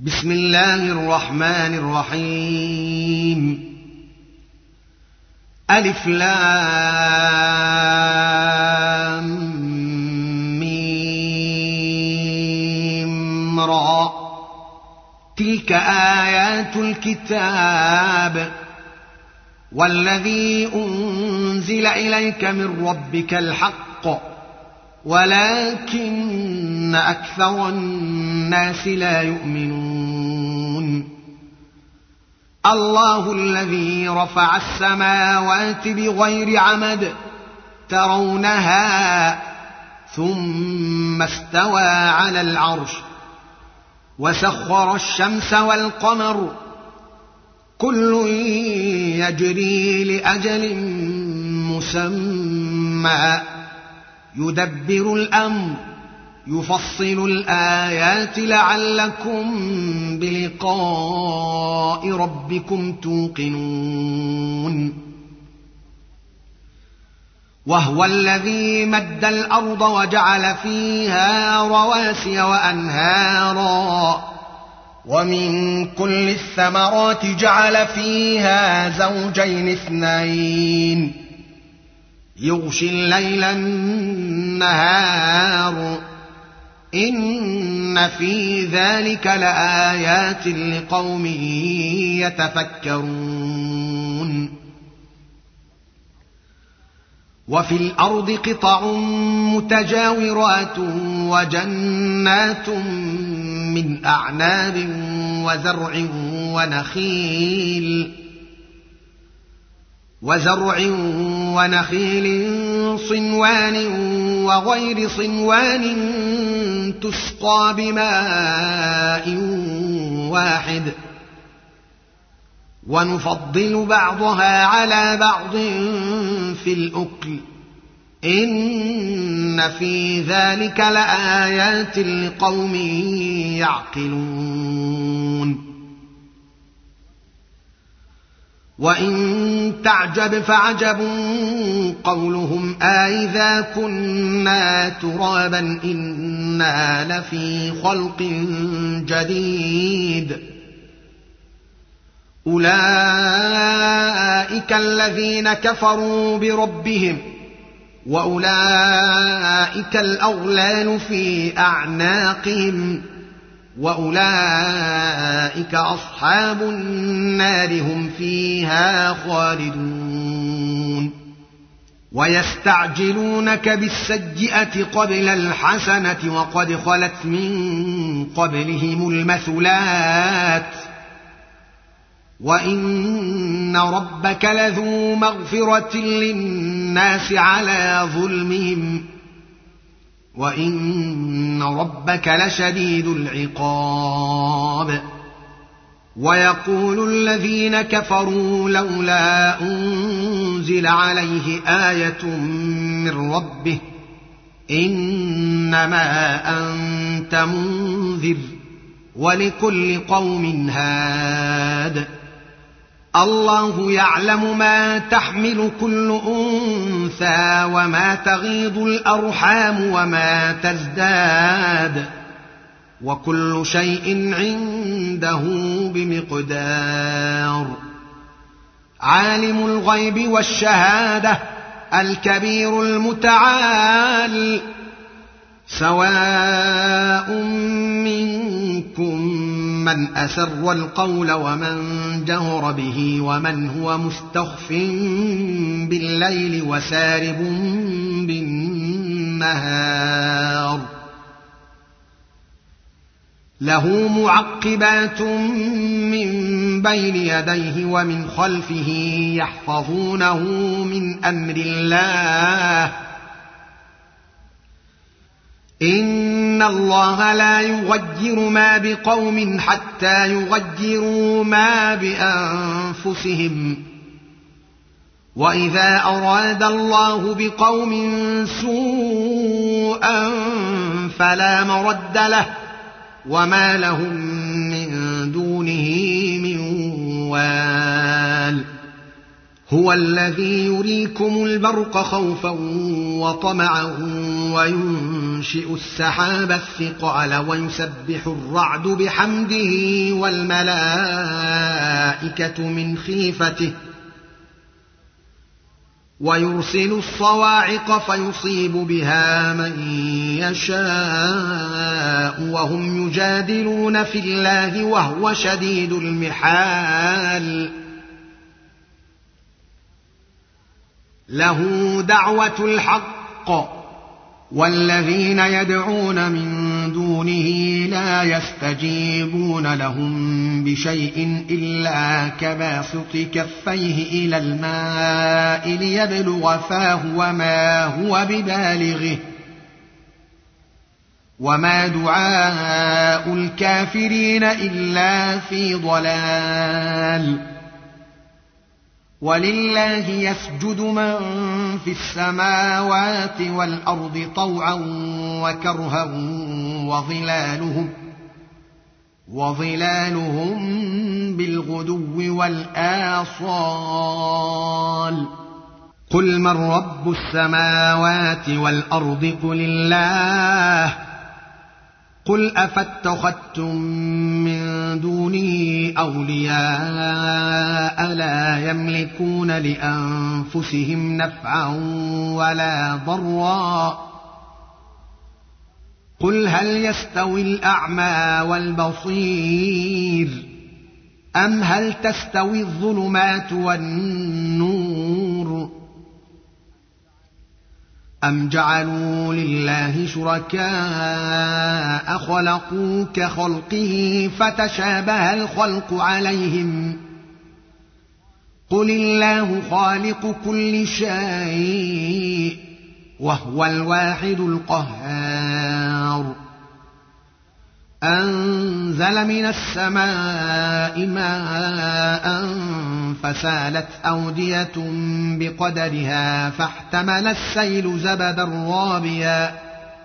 بسم الله الرحمن الرحيم. ألف لام ميم را، تلك آيات الكتاب والذي أنزل إليك من ربك الحق ولكن أكثر الناس لا يؤمنون. الله الذي رفع السماوات بغير عمد ترونها ثم استوى على العرش وسخر الشمس والقمر كل يجري لأجل مسمى يدبر الأمر يفصل الآيات لعلكم بلقاء ربكم توقنون. وهو الذي مد الأرض وجعل فيها رواسي وأنهارا ومن كل الثمرات جعل فيها زوجين اثنين يغشي الليل النهار إن في ذلك لآيات لقوم يتفكرون. وفي الأرض قطع متجاورات وجنات من أعناب وزرع ونخيل صنوان وغير صنوان تسقى بماء واحد ونفضل بعضها على بعض في الأكل إن في ذلك لآيات لقوم يعقلون. وإن تعجب فعجب قولهم أإذا كنا ترابا إنا لفي خلق جديد أولئك الذين كفروا بربهم وأولئك الأغلال في أعناقهم وأولئك أصحاب النار هم فيها خالدون. ويستعجلونك بالسيئة قبل الحسنة وقد خلت من قبلهم المثلات وإن ربك لذو مغفرة للناس على ظلمهم وإن ربك لشديد العقاب. ويقول الذين كفروا لولا أنزل عليه آية من ربه إنما أنت منذر ولكل قوم هاد. الله يعلم ما تحمل كل أنثى وما تغيض الأرحام وما تزداد وكل شيء عنده بمقدار. عالم الغيب والشهادة الكبير المتعال سواء منكم من أسر القول ومن جهر به ومن هو مستخف بالليل وسارب بالنهار له معقبات من بين يديه ومن خلفه يحفظونه من أمر الله إن الله لا يغير ما بقوم حتى يغيروا ما بأنفسهم وإذا أراد الله بقوم سوءا فلا مرد له وما لهم من دونه من وال. هو الذي يريكم البرق خوفا وطمعا وينذر وينشئ السحاب الثقال ويسبح الرعد بحمده والملائكة من خيفته ويرسل الصواعق فيصيب بها من يشاء وهم يجادلون في الله وهو شديد المحال له دعوة الحق والذين يدعون من دونه لا يستجيبون لهم بشيء إلا كباسط كفيه إلى الماء ليبلغ فاه وما هو ببالغه وما دعاء الكافرين إلا في ضلال ولله يسجد من في السماوات والأرض طوعا وكرها وظلالهم بالغدو والآصال قل من رب السماوات والأرض قل الله قل أفاتخذتم من دونه أولياء لا يملكون لأنفسهم نفعا ولا ضرا قل هل يستوي الأعمى والبصير أم هل تستوي الظلمات والنور أم جعلوا لله شركاء خلقوا كخلقه فتشابه الخلق عليهم قل الله خالق كل شيء وهو الواحد القهار أنزل من السماء ماء فسالت أودية بقدرها فاحتمل السيل زبدا رابيا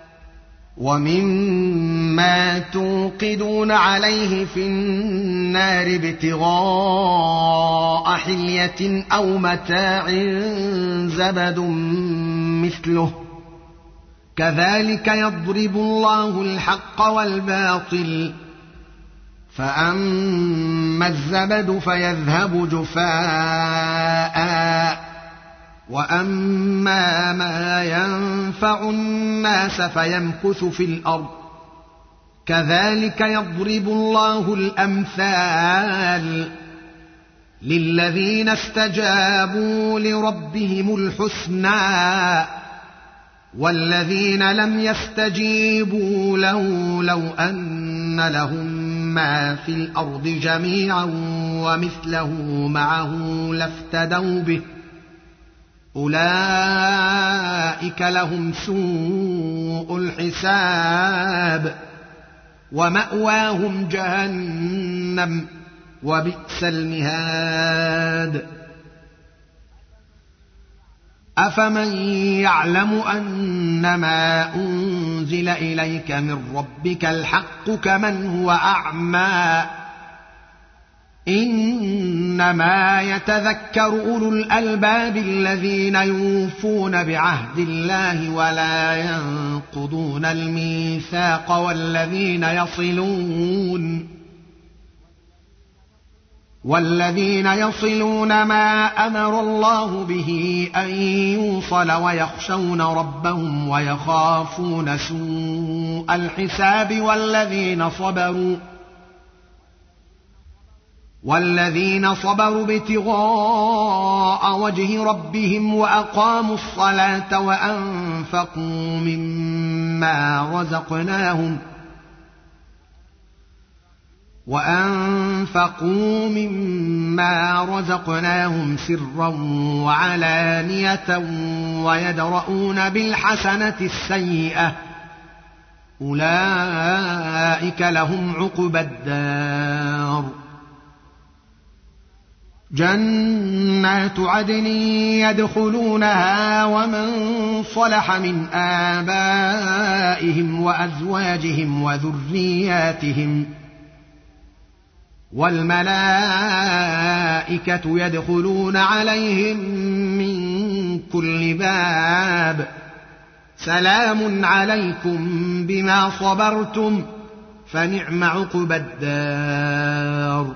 ومما توقدون عليه في النار ابتغاء حلية أو متاع زبد مثله كذلك يضرب الله الحق والباطل فأما الزبد فيذهب جفاء وأما ما ينفع الناس فيمكث في الأرض كذلك يضرب الله الأمثال للذين استجابوا لربهم الحسنى والذين لم يستجيبوا له لو أن لهم ما في الأرض جميعا ومثله معه لافتدوا به أولئك لهم سوء الحساب ومأواهم جهنم وبئس المهاد أفمن يعلم أنما أنزل إليك من ربك الحق كمن هو أعمى إنما يتذكر أولو الألباب الذين يوفون بعهد الله ولا ينقضون الميثاق والذين يصلون ما أمر الله به أن يوصل ويخشون ربهم ويخافون سوء الحساب والذين صبروا ابتغاء وجه ربهم وأقاموا الصلاة وأنفقوا مما رزقناهم سرا وعلانية ويدرؤون بالحسنة السيئة أولئك لهم عقبى الدار جنات عدن يدخلونها ومن صلح من آبائهم وأزواجهم وذرياتهم والملائكة يدخلون عليهم من كل باب سلام عليكم بما صبرتم فنعم عقبى الدار.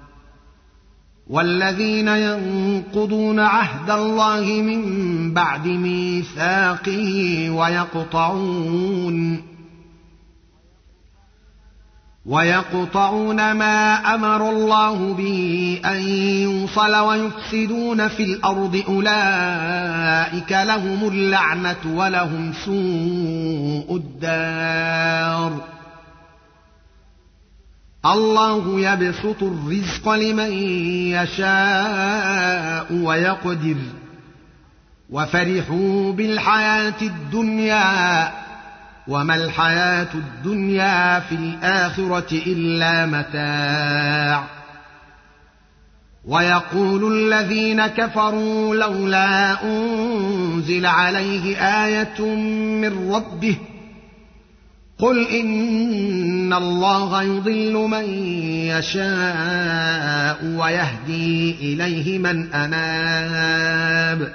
والذين ينقضون عهد الله من بعد ميثاقه ويقطعون ما أمر الله به أن يوصل ويفسدون في الأرض أولئك لهم اللعنة ولهم سوء الدار. الله يبسط الرزق لمن يشاء ويقدر وفرحوا بالحياة الدنيا وما الحياة الدنيا في الآخرة إلا متاع. ويقول الذين كفروا لولا أنزل عليه آية من ربه قل إن الله يضل من يشاء ويهدي إليه من أناب.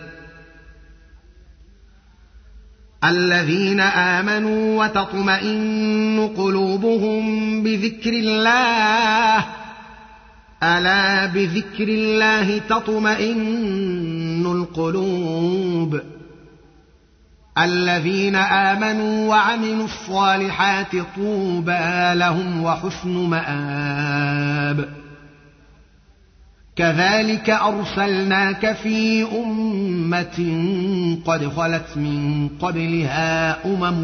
الذين آمنوا وتطمئن قلوبهم بذكر الله ألا بذكر الله تطمئن القلوب. الذين آمنوا وعملوا الصالحات طوبى لهم وحسن مآب. كذلك أرسلناك في أمة قد خلت من قبلها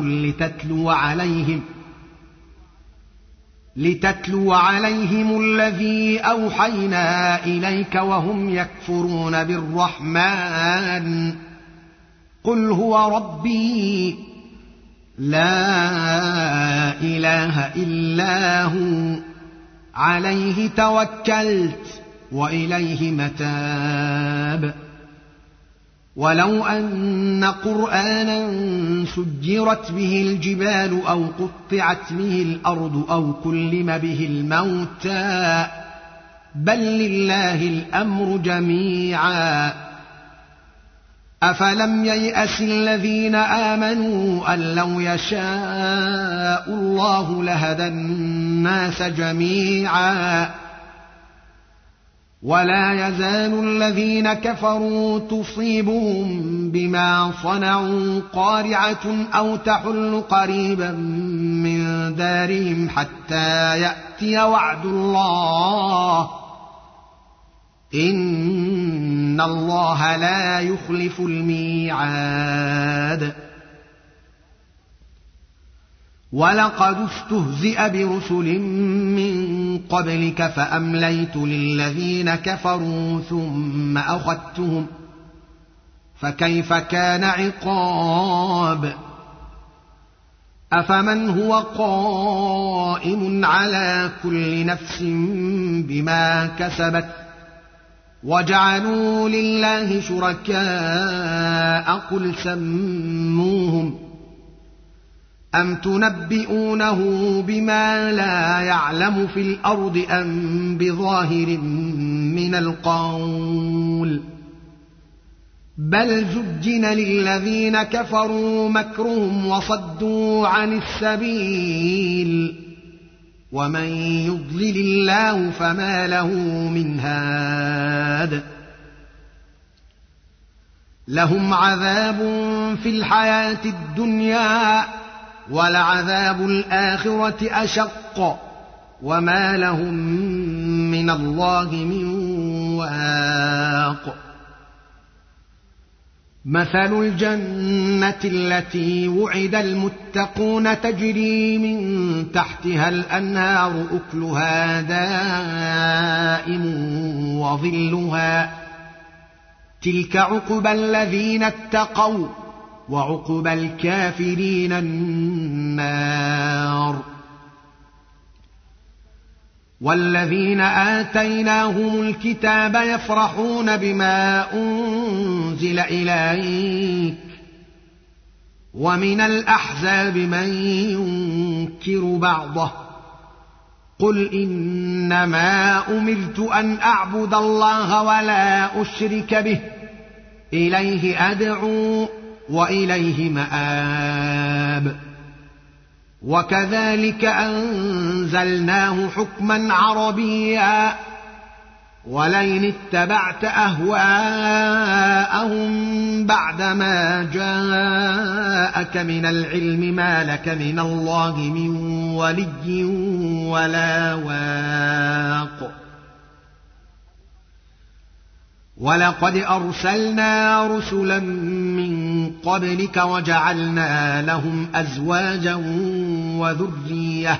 لتتلو عليهم الذي أوحينا إليك وهم يكفرون بالرحمن قل هو ربي لا إله إلا هو عليه توكلت وإليه متاب. ولو أن قرآنا سجرت به الجبال أو قطعت به الأرض أو كلم به الموتى بل لله الأمر جميعا أفلم ييأس الذين آمنوا أن لو يشاء الله لهدى الناس جميعا ولا يزال الذين كفروا تصيبهم بما صنعوا قارعة أو تحل قريبا من دارهم حتى يأتي وعد الله إن الله لا يخلف الميعاد. ولقد استهزئ برسل من قبلك فأمليت للذين كفروا ثم أخذتهم فكيف كان عقاب. أفمن هو قائم على كل نفس بما كسبت وجعلوا لله شركاء قل سموهم أم تنبئونه بما لا يعلم في الأرض أم بظاهر من القول بل زجن للذين كفروا مكرهم وصدوا عن السبيل ومن يضلل الله فما له من هاد. لهم عذاب في الحياة الدنيا ولعذاب الآخرة أشق وما لهم من الله من واق. مثل الجنة التي وعد المتقون تجري من تحتها الأنهار أكلها دائم وظلها تلك عقبى الذين اتقوا وعقبى الكافرين النار. والذين آتيناهم الكتاب يفرحون بما أنزل إليك ومن الأحزاب من ينكر بعضه قل إنما أمرت أن أعبد الله ولا أشرك به إليه أدعو وإليه مآب. وكذلك أنزلناه حكما عربيا ولئن اتبعت أهواءهم بعدما جاءك من العلم ما لك من الله من ولي ولا واق. ولقد أرسلنا رسلا من قبلك وجعلنا لهم أزواجا وذرية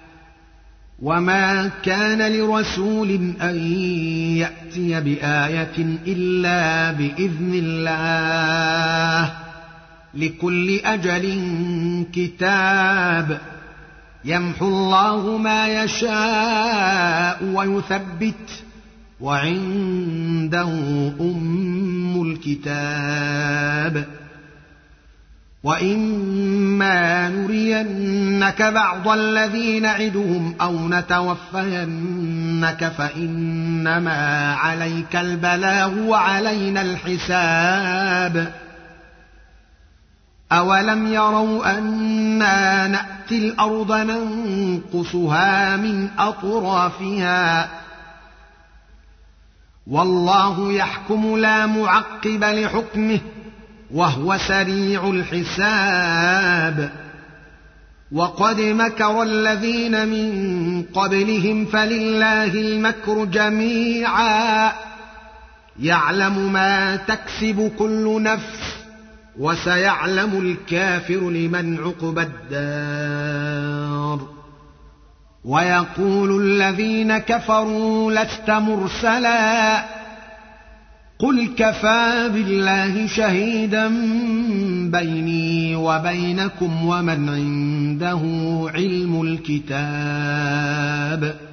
وما كان لرسول أن يأتي بآية إلا بإذن الله لكل أجل كتاب. يمحو الله ما يشاء ويثبت وعنده أم الكتاب. وإما نرينك بعض الذي نعدهم أو نتوفينك فإنما عليك البلاغ وعلينا الحساب. أولم يروا أنا نأتي الأرض ننقصها من أطرافها والله يحكم لا معقب لحكمه وهو سريع الحساب. وقد مكر الذين من قبلهم فلله المكر جميعا يعلم ما تكسب كل نفس وسيعلم الكافر لمن عقبى الدار. ويقول الذين كفروا لست مرسلا قل كفى بالله شهيدا بيني وبينكم ومن عنده علم الكتاب.